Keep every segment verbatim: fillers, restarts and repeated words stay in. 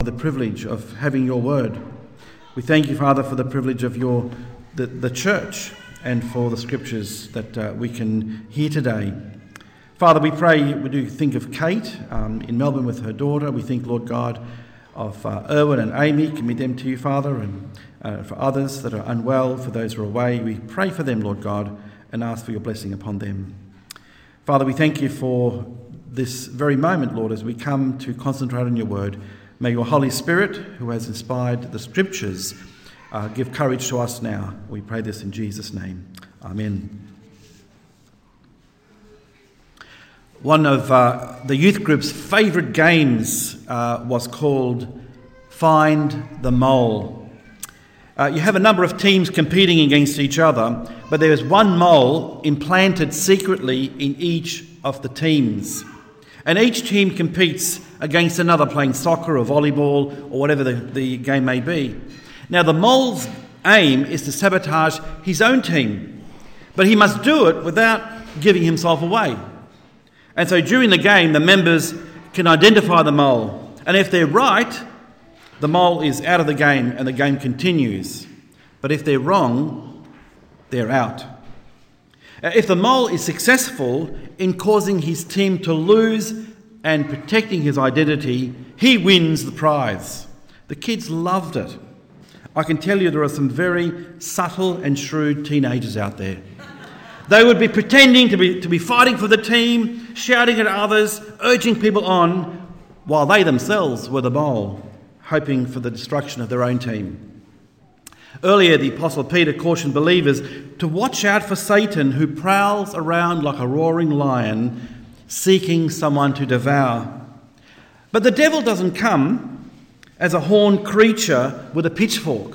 the privilege of having your word. We thank you, Father, for the privilege of your the, the church and for the scriptures that uh, we can hear today. Father, we pray, we do think of Kate um, in Melbourne with her daughter. We think, Lord God, of uh, Erwin and Amy. Commit them to you, Father, and uh, for others that are unwell, for those who are away. We pray for them, Lord God, and ask for your blessing upon them. Father, we thank you for this very moment, Lord, as we come to concentrate on your word. May your Holy Spirit, who has inspired the scriptures, uh, give courage to us now. We pray this in Jesus' name. Amen. One of uh, the youth group's favourite games uh, was called Find the Mole. Uh, you have a number of teams competing against each other, but there is one mole implanted secretly in each of the teams. And each team competes against another, playing soccer or volleyball or whatever the, the game may be. Now, the mole's aim is to sabotage his own team, but he must do it without giving himself away. And so during the game, the members can identify the mole. And if they're right, the mole is out of the game and the game continues. But if they're wrong, they're out. If the mole is successful in causing his team to lose and protecting his identity, he wins the prize. The kids loved it. I can tell you there are some very subtle and shrewd teenagers out there. They would be pretending to be, to be fighting for the team, shouting at others, urging people on, while they themselves were the mole, hoping for the destruction of their own team. Earlier, the Apostle Peter cautioned believers to watch out for Satan, who prowls around like a roaring lion, seeking someone to devour. But the devil doesn't come as a horned creature with a pitchfork.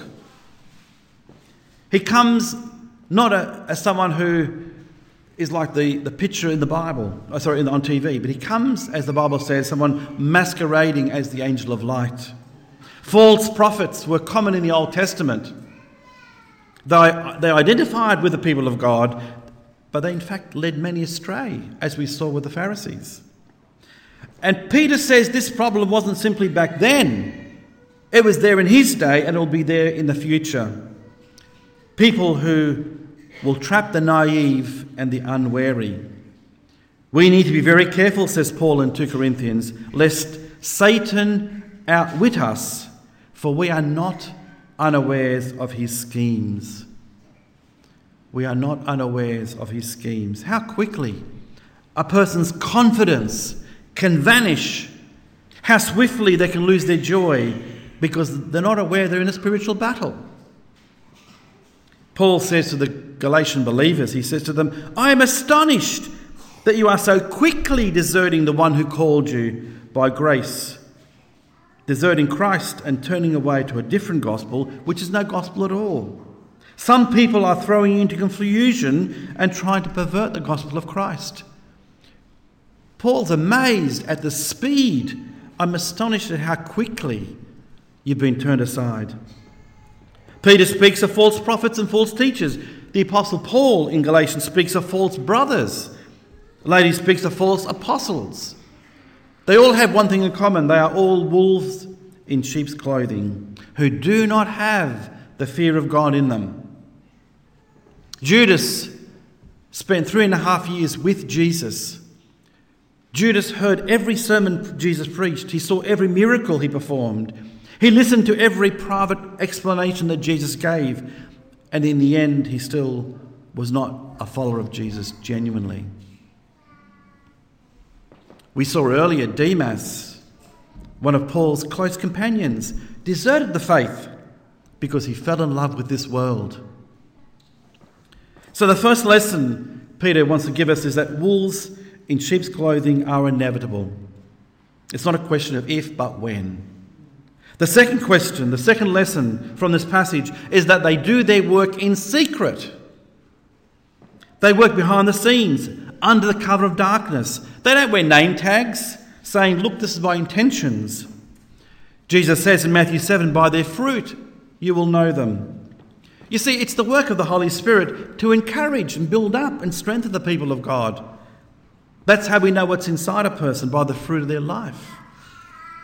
He comes not a, as someone who is like the, the picture in the Bible, oh, sorry, in, on T V, but he comes, as the Bible says, someone masquerading as the angel of light. False prophets were common in the Old Testament. They, they identified with the people of God, but they in fact led many astray, as we saw with the Pharisees. And Peter says this problem wasn't simply back then. It was there in his day, and it will be there in the future. People who will trap the naive and the unwary. We need to be very careful, says Paul in Second Corinthians, lest Satan outwit us, for we are not unawares of his schemes. We are not unawares of his schemes. How quickly a person's confidence can vanish. How swiftly they can lose their joy because they're not aware they're in a spiritual battle. Paul says to the Galatian believers, he says to them, I am astonished that you are so quickly deserting the one who called you by grace, deserting Christ and turning away to a different gospel, which is no gospel at all. Some people are throwing you into confusion and trying to pervert the gospel of Christ. Paul's amazed at the speed. I'm astonished at how quickly you've been turned aside. Peter speaks of false prophets and false teachers. The Apostle Paul in Galatians speaks of false brothers. The lady speaks of false apostles. They all have one thing in common. They are all wolves in sheep's clothing who do not have the fear of God in them. Judas spent three and a half years with Jesus. Judas heard every sermon Jesus preached. He saw every miracle he performed. He listened to every private explanation that Jesus gave, and in the end, he still was not a follower of Jesus genuinely. We saw earlier Demas, one of Paul's close companions, deserted the faith because he fell in love with this world. So the first lesson Peter wants to give us is that wolves in sheep's clothing are inevitable. It's not a question of if, but when. The second question, the second lesson from this passage is that they do their work in secret. They work behind the scenes, under the cover of darkness. They don't wear name tags saying, look, this is my intentions. Jesus says in Matthew seven, by their fruit you will know them. You see, it's the work of the Holy Spirit to encourage and build up and strengthen the people of God. That's how we know what's inside a person, by the fruit of their life.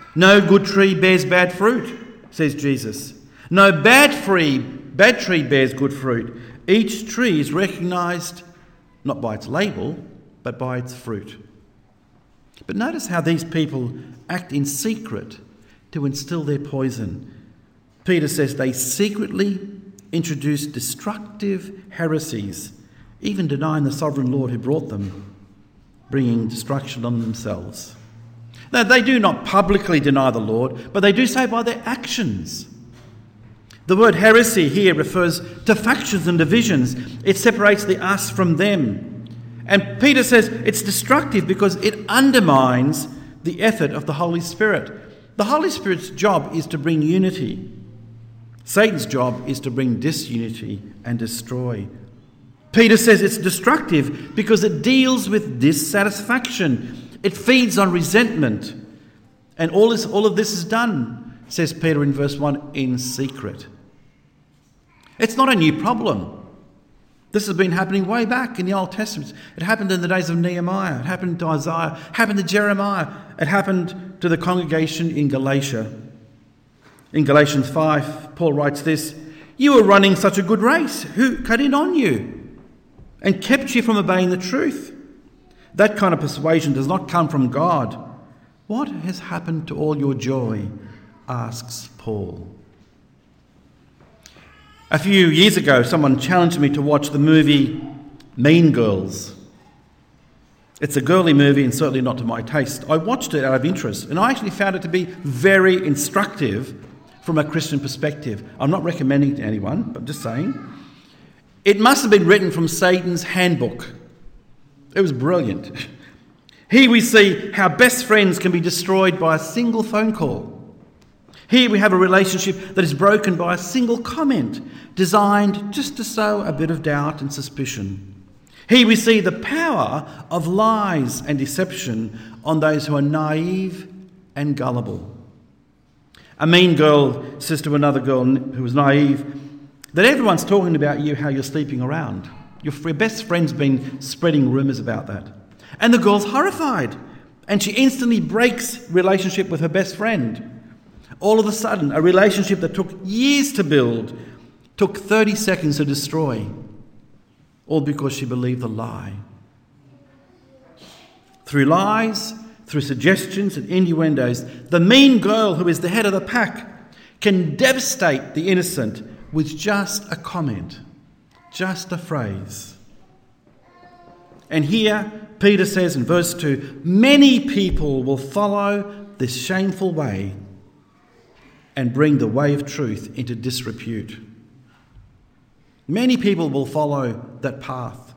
No good tree bears bad fruit, says Jesus. No bad tree, bad tree bears good fruit. Each tree is recognised not by its label, but by its fruit. But notice how these people act in secret to instill their poison. Peter says they secretly introduce destructive heresies, even denying the sovereign Lord who brought them, bringing destruction on themselves. Now, they do not publicly deny the Lord, but they do so by their actions. The word heresy here refers to factions and divisions. It separates the us from them. And Peter says it's destructive because it undermines the effort of the Holy Spirit. The Holy Spirit's job is to bring unity. Satan's job is to bring disunity and destroy. Peter says it's destructive because it deals with dissatisfaction. It feeds on resentment. And all, this, all of this is done, says Peter in verse one, in secret. It's not a new problem. This has been happening way back in the Old Testament. It happened in the days of Nehemiah. It happened to Isaiah. It happened to Jeremiah. It happened to the congregation in Galatia. In Galatians five, Paul writes this, "You were running such a good race. Who cut in on you and kept you from obeying the truth? That kind of persuasion does not come from God. What has happened to all your joy?" asks Paul. A few years ago, someone challenged me to watch the movie Mean Girls. It's a girly movie and certainly not to my taste. I watched it out of interest, and I actually found it to be very instructive from a Christian perspective. I'm not recommending it to anyone, but just saying. It must have been written from Satan's handbook. It was brilliant. Here we see how best friends can be destroyed by a single phone call. Here we have a relationship that is broken by a single comment designed just to sow a bit of doubt and suspicion. Here we see the power of lies and deception on those who are naive and gullible. A mean girl says to another girl who was naive that everyone's talking about you, how you're sleeping around. Your best friend's been spreading rumours about that. And the girl's horrified, and she instantly breaks relationship with her best friend. All of a sudden, a relationship that took years to build took thirty seconds to destroy, all because she believed the lie. Through lies, through suggestions and innuendos, the mean girl who is the head of the pack can devastate the innocent with just a comment, just a phrase. And here, Peter says in verse two, many people will follow this shameful way and bring the way of truth into disrepute. Many people will follow that path.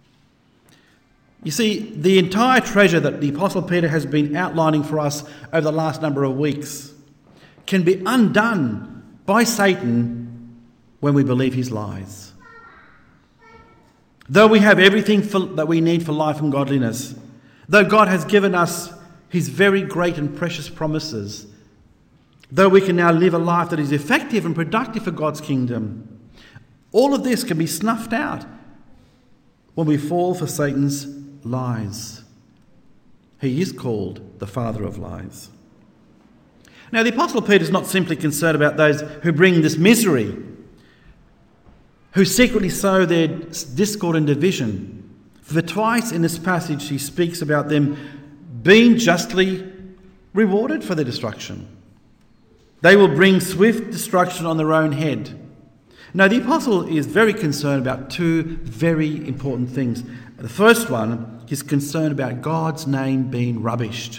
You see, the entire treasure that the Apostle Peter has been outlining for us over the last number of weeks can be undone by Satan when we believe his lies. Though we have everything for, that we need for life and godliness, though God has given us his very great and precious promises, though we can now live a life that is effective and productive for God's kingdom, all of this can be snuffed out when we fall for Satan's lies. He is called the father of lies. Now, the Apostle Peter is not simply concerned about those who bring this misery, who secretly sow their discord and division. For twice in this passage he speaks about them being justly rewarded for their destruction. They will bring swift destruction on their own head. Now, the apostle is very concerned about two very important things. The first one, he's concerned about God's name being rubbished.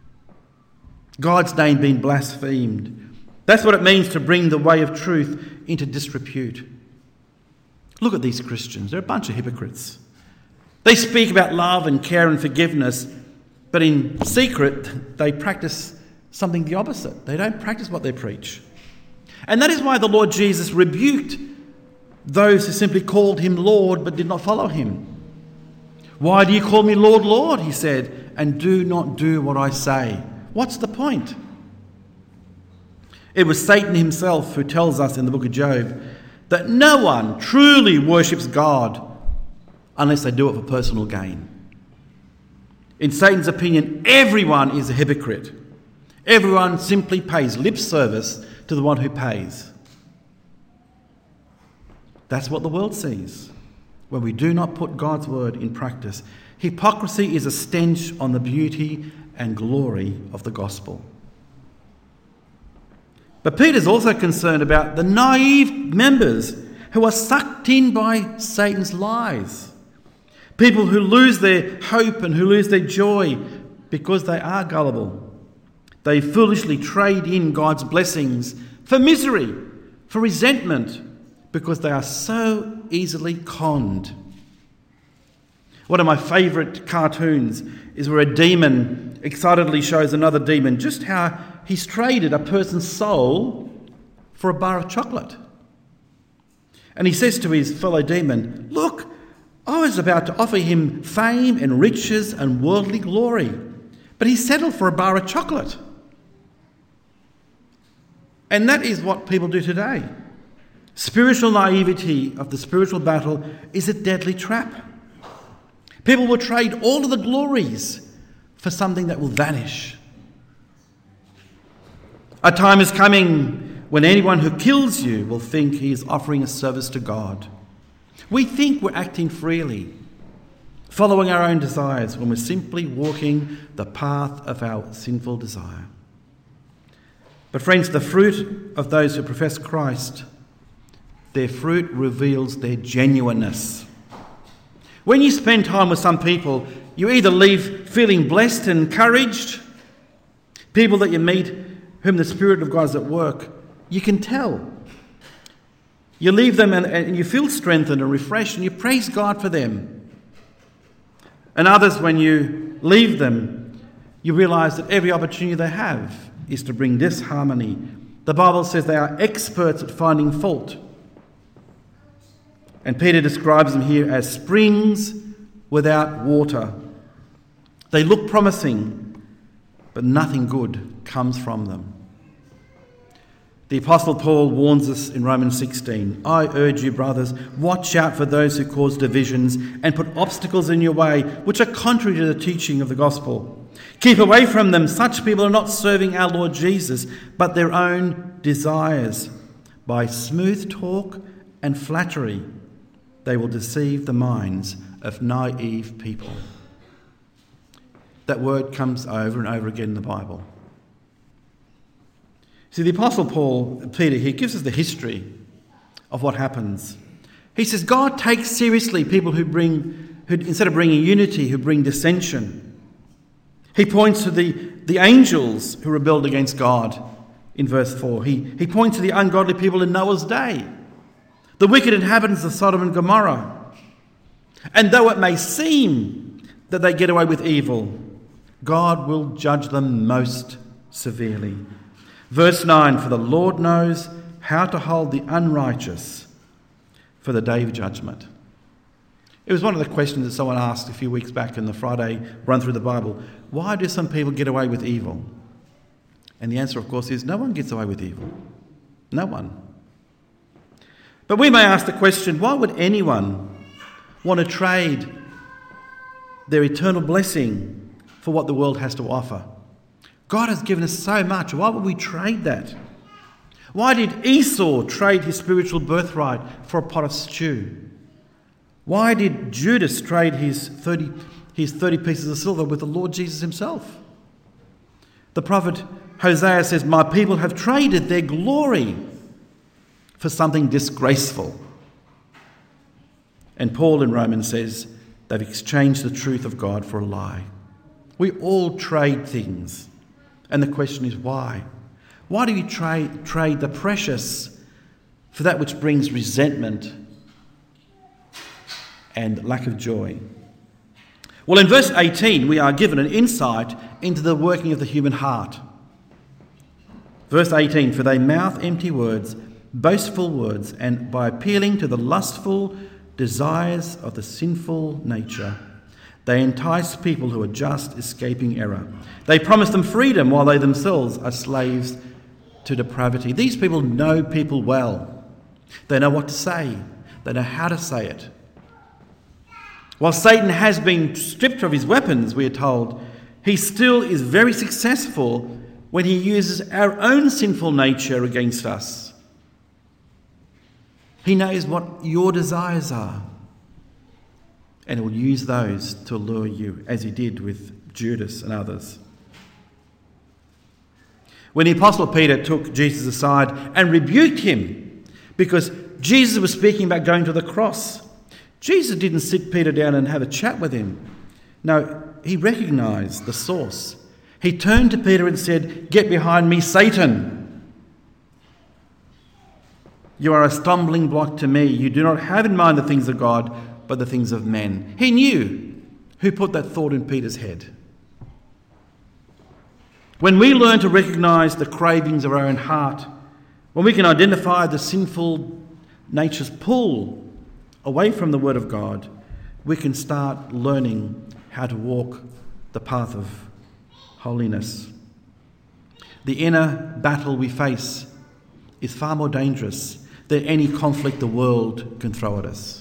God's name being blasphemed. That's what it means to bring the way of truth into disrepute. Look at these Christians. They're a bunch of hypocrites. They speak about love and care and forgiveness, but in secret, they practice something the opposite. They don't practice what they preach. And that is why the Lord Jesus rebuked those who simply called him Lord but did not follow him. Why do you call me Lord, Lord, he said, and do not do what I say? What's the point? It was Satan himself who tells us in the book of Job that no one truly worships God unless they do it for personal gain. In Satan's opinion, everyone is a hypocrite. Everyone simply pays lip service to the one who pays. That's what the world sees when we do not put God's word in practice. Hypocrisy is a stench on the beauty and glory of the gospel. But Peter's also concerned about the naive members who are sucked in by Satan's lies. People who lose their hope and who lose their joy because they are gullible. They foolishly trade in God's blessings for misery, for resentment, because they are so easily conned. One of my favourite cartoons is where a demon excitedly shows another demon just how he's traded a person's soul for a bar of chocolate. And he says to his fellow demon, "Look, I was about to offer him fame and riches and worldly glory, but he settled for a bar of chocolate." And that is what people do today. Spiritual naivety of the spiritual battle is a deadly trap. People will trade all of the glories for something that will vanish. A time is coming when anyone who kills you will think he is offering a service to God. We think we're acting freely, following our own desires, when we're simply walking the path of our sinful desire. But friends, the fruit of those who profess Christ, their fruit reveals their genuineness. When you spend time with some people, you either leave feeling blessed and encouraged. People that you meet whom the Spirit of God is at work, you can tell. You leave them and, and you feel strengthened and refreshed and you praise God for them. And others, when you leave them, you realise that every opportunity they have is to bring disharmony. The Bible says they are experts at finding fault. And Peter describes them here as springs without water. They look promising, but nothing good comes from them. The Apostle Paul warns us in Romans sixteen, "I urge you, brothers, watch out for those who cause divisions and put obstacles in your way, which are contrary to the teaching of the gospel. Keep away from them. Such people are not serving our Lord Jesus, but their own desires. By smooth talk and flattery, they will deceive the minds of naive people." That word comes over and over again in the Bible. See, the Apostle Paul, Peter, he gives us the history of what happens. He says God takes seriously people who bring, who instead of bringing unity, who bring dissension. He points to the, the angels who rebelled against God in verse four. He, he points to the ungodly people in Noah's day, the wicked inhabitants of Sodom and Gomorrah. And though it may seem that they get away with evil, God will judge them most severely. Verse nine, "For the Lord knows how to hold the unrighteous for the day of judgment." It was one of the questions that someone asked a few weeks back in the Friday run through the Bible. Why do some people get away with evil? And the answer, of course, is no one gets away with evil. No one. But we may ask the question, why would anyone want to trade their eternal blessing for what the world has to offer? God has given us so much. Why would we trade that? Why did Esau trade his spiritual birthright for a pot of stew? Why did Judas trade his thirty, his thirty pieces of silver with the Lord Jesus himself? The prophet Hosea says, "My people have traded their glory for something disgraceful." And Paul in Romans says they've exchanged the truth of God for a lie. We all trade things. And the question is why? Why do we trade, trade the precious for that which brings resentment and lack of joy? Well, in verse eighteen, we are given an insight into the working of the human heart. Verse eighteen, "For they mouth empty words, boastful words, and by appealing to the lustful desires of the sinful nature, they entice people who are just escaping error. They promise them freedom while they themselves are slaves to depravity." These people know people well. They know what to say. They know how to say it. While Satan has been stripped of his weapons, we are told, he still is very successful when he uses our own sinful nature against us. He knows what your desires are, and he will use those to lure you, as he did with Judas and others. When the Apostle Peter took Jesus aside and rebuked him because Jesus was speaking about going to the cross, Jesus didn't sit Peter down and have a chat with him. No, he recognised the source. He turned to Peter and said, "Get behind me, Satan. You are a stumbling block to me. You do not have in mind the things of God, but the things of men." He knew who put that thought in Peter's head. When we learn to recognise the cravings of our own heart, when we can identify the sinful nature's pull away from the Word of God, we can start learning how to walk the path of holiness. The inner battle we face is far more dangerous than any conflict the world can throw at us.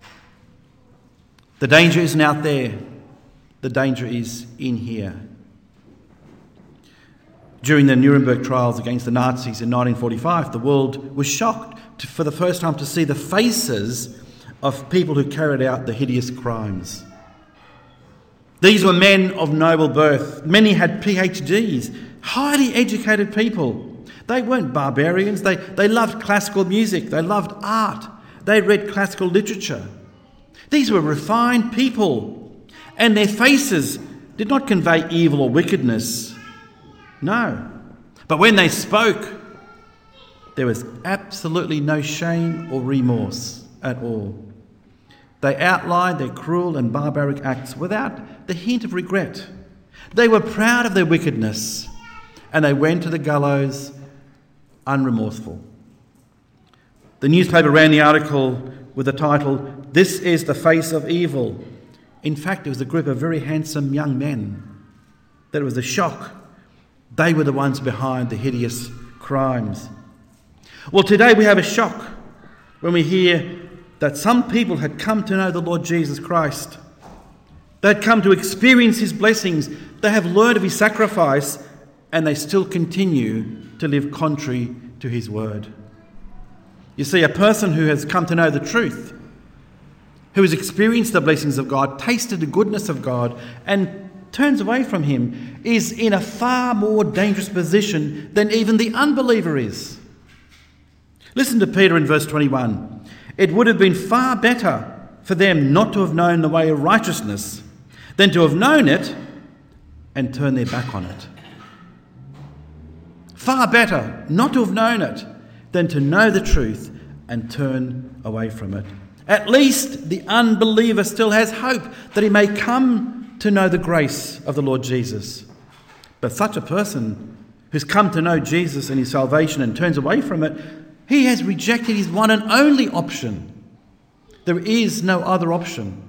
The danger isn't out there. The danger is in here. During the Nuremberg trials against the Nazis in nineteen forty-five, the world was shocked to, for the first time to see the faces of people who carried out the hideous crimes. These were men of noble birth. Many had P H Ds, highly educated people. They weren't barbarians. They, they loved classical music. They loved art. They read classical literature. These were refined people, and their faces did not convey evil or wickedness. No. But when they spoke, there was absolutely no shame or remorse at all. They outlined their cruel and barbaric acts without the hint of regret. They were proud of their wickedness, and they went to the gallows unremorseful. The newspaper ran the article with the title, "This is the Face of Evil." In fact, it was a group of very handsome young men. That it was a shock. They were the ones behind the hideous crimes. Well, today we have a shock when we hear that some people had come to know the Lord Jesus Christ. They had come to experience his blessings. They have learned of his sacrifice, and they still continue to live contrary to his word. You see, a person who has come to know the truth, who has experienced the blessings of God, tasted the goodness of God, and turns away from him, is in a far more dangerous position than even the unbeliever is. Listen to Peter in verse twenty-one. "It would have been far better for them not to have known the way of righteousness than to have known it and turn their back on it." Far better not to have known it than to know the truth and turn away from it. At least the unbeliever still has hope that he may come to know the grace of the Lord Jesus. But such a person who's come to know Jesus and his salvation and turns away from it, he has rejected his one and only option. There is no other option.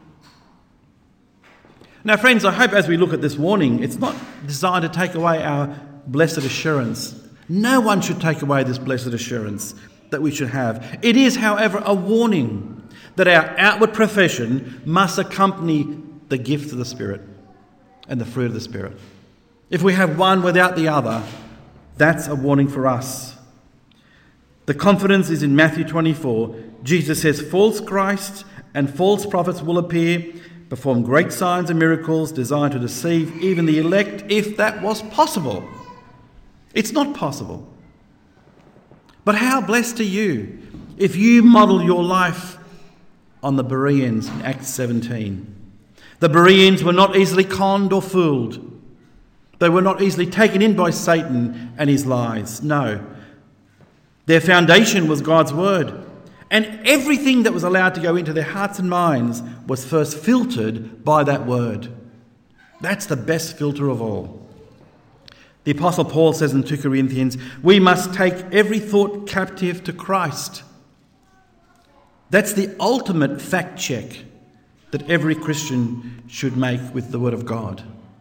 Now, friends, I hope as we look at this warning, it's not designed to take away our blessed assurance. No one should take away this blessed assurance that we should have. It is, however, a warning that our outward profession must accompany the gift of the Spirit and the fruit of the Spirit. If we have one without the other, that's a warning for us. The confidence is in Matthew twenty-four. Jesus says, "False Christs and false prophets will appear, perform great signs and miracles designed to deceive even the elect, if that was possible." It's not possible. But how blessed are you if you model your life on the Bereans in Acts seventeen. The Bereans were not easily conned or fooled. They were not easily taken in by Satan and his lies. No. Their foundation was God's word. And everything that was allowed to go into their hearts and minds was first filtered by that word. That's the best filter of all. The Apostle Paul says in two Corinthians, we must take every thought captive to Christ. That's the ultimate fact check that every Christian should make with the Word of God.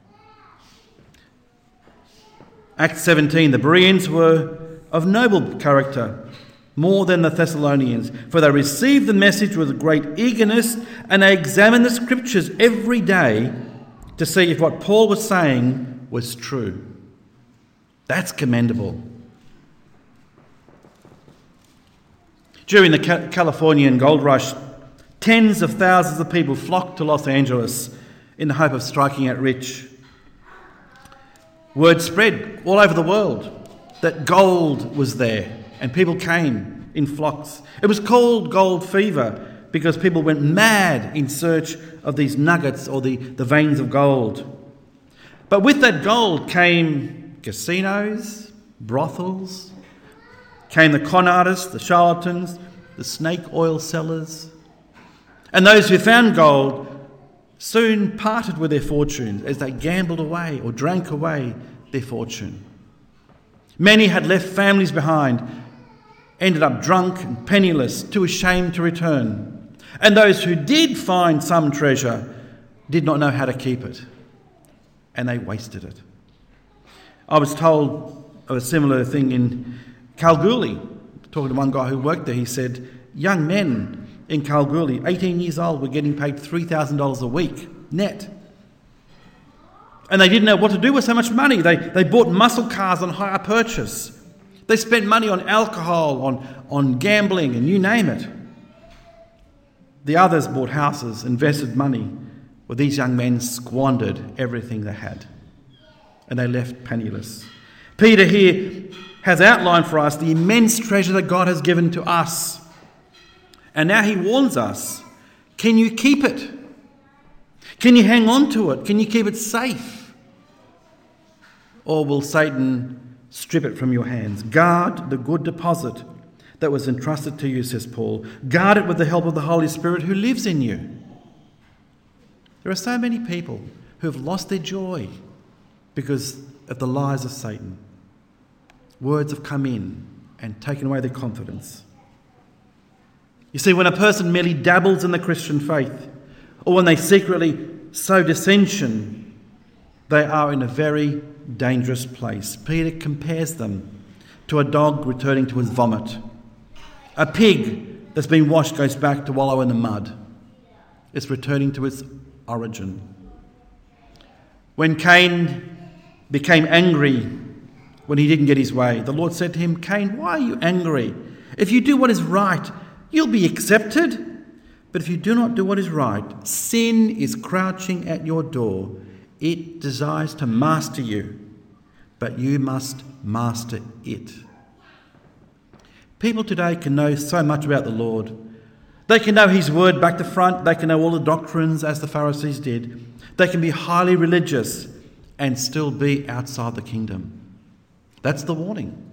Acts seventeen, the Bereans were of noble character, more than the Thessalonians, for they received the message with great eagerness, and they examined the Scriptures every day to see if what Paul was saying was true. That's commendable. During the Ca- Californian gold rush, tens of thousands of people flocked to Los Angeles in the hope of striking out rich. Word spread all over the world that gold was there, and people came in flocks. It was called gold fever because people went mad in search of these nuggets or the, the veins of gold. But with that gold came casinos, brothels, came the con artists, the charlatans, the snake oil sellers. And those who found gold soon parted with their fortunes as they gambled away or drank away their fortune. Many had left families behind, ended up drunk and penniless, too ashamed to return. And those who did find some treasure did not know how to keep it, and they wasted it. I was told of a similar thing in Kalgoorlie. Talking to one guy who worked there, he said, young men in Kalgoorlie, eighteen years old, were getting paid three thousand dollars a week, net. And they didn't know what to do with so much money. They, they bought muscle cars on hire purchase. They spent money on alcohol, on, on gambling, and you name it. The others bought houses, invested money, well, these young men squandered everything they had, and they left penniless. Peter here has outlined for us the immense treasure that God has given to us. And now he warns us, can you keep it? Can you hang on to it? Can you keep it safe? Or will Satan strip it from your hands? Guard the good deposit that was entrusted to you, says Paul. Guard it with the help of the Holy Spirit who lives in you. There are so many people who have lost their joy because of the lies of Satan. Words have come in and taken away their confidence. You see, when a person merely dabbles in the Christian faith, or when they secretly sow dissension, they are in a very dangerous place. Peter compares them to a dog returning to his vomit. A pig that's been washed goes back to wallow in the mud. It's returning to its origin. When Cain became angry when he didn't get his way, the Lord said to him, Cain, why are you angry? If you do what is right, you'll be accepted. But if you do not do what is right, sin is crouching at your door. It desires to master you, but you must master it. People today can know so much about the Lord. They can know his word back to front. They can know all the doctrines as the Pharisees did. They can be highly religious and still be outside the kingdom. That's the warning.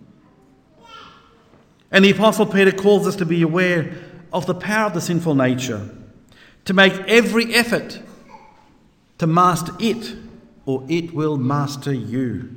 And the Apostle Peter calls us to be aware of the power of the sinful nature, to make every effort to master it, or it will master you.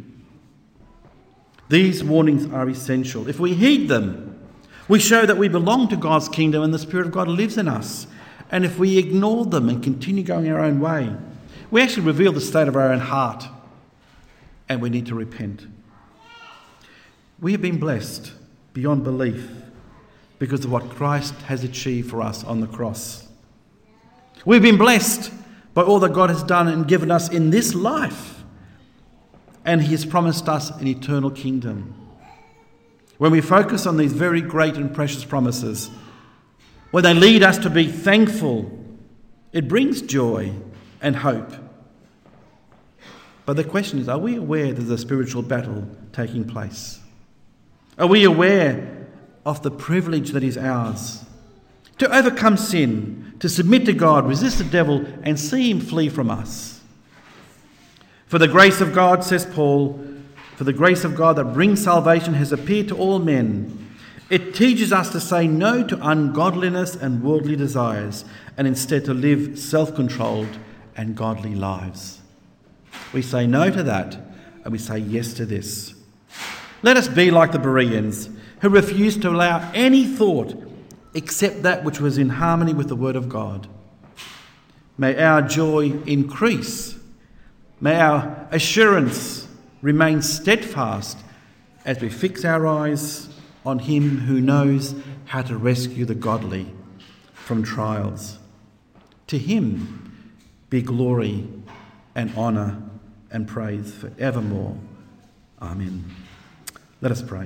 These warnings are essential. If we heed them, we show that we belong to God's kingdom and the Spirit of God lives in us. And if we ignore them and continue going our own way, we actually reveal the state of our own heart, and we need to repent. We have been blessed beyond belief because of what Christ has achieved for us on the cross. We've been blessed by all that God has done and given us in this life, and he has promised us an eternal kingdom. When we focus on these very great and precious promises, when they lead us to be thankful, it brings joy and hope. But the question is, are we aware there's a spiritual battle taking place? Are we aware of the privilege that is ours to overcome sin, to submit to God, resist the devil, and see him flee from us? For the grace of God, says Paul, for the grace of God that brings salvation has appeared to all men. It teaches us to say no to ungodliness and worldly desires, and instead to live self-controlled and godly lives. We say no to that, and we say yes to this. Let us be like the Bereans, who refused to allow any thought except that which was in harmony with the Word of God. May our joy increase. May our assurance remain steadfast as we fix our eyes on him who knows how to rescue the godly from trials. To him be glory and honour and praise forevermore. Amen. Let us pray.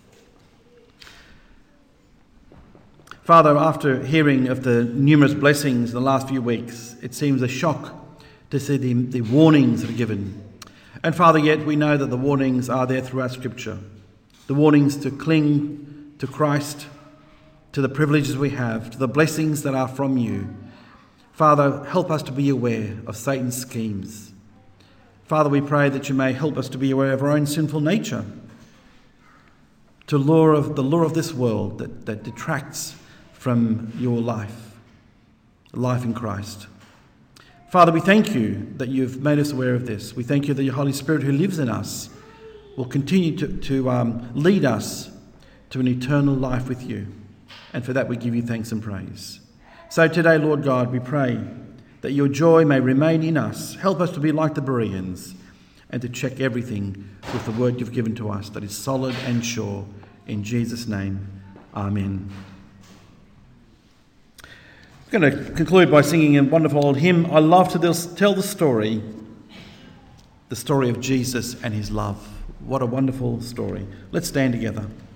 Father, after hearing of the numerous blessings in the last few weeks, it seems a shock to see the, the warnings that are given. And Father, yet we know that the warnings are there throughout Scripture. The warnings to cling to Christ, to the privileges we have, to the blessings that are from you. Father, help us to be aware of Satan's schemes. Father, we pray that you may help us to be aware of our own sinful nature, to lure of the lure of this world that, that detracts from your life, life in Christ. Father, we thank you that you've made us aware of this. We thank you that your Holy Spirit who lives in us will continue to, to um, lead us to an eternal life with you. And for that we give you thanks and praise. So today, Lord God, we pray that your joy may remain in us. Help us to be like the Bereans and to check everything with the word you've given to us that is solid and sure. In Jesus' name, amen. I'm going to conclude by singing a wonderful old hymn. I love to tell the story, the story of Jesus and his love. What a wonderful story. Let's stand together.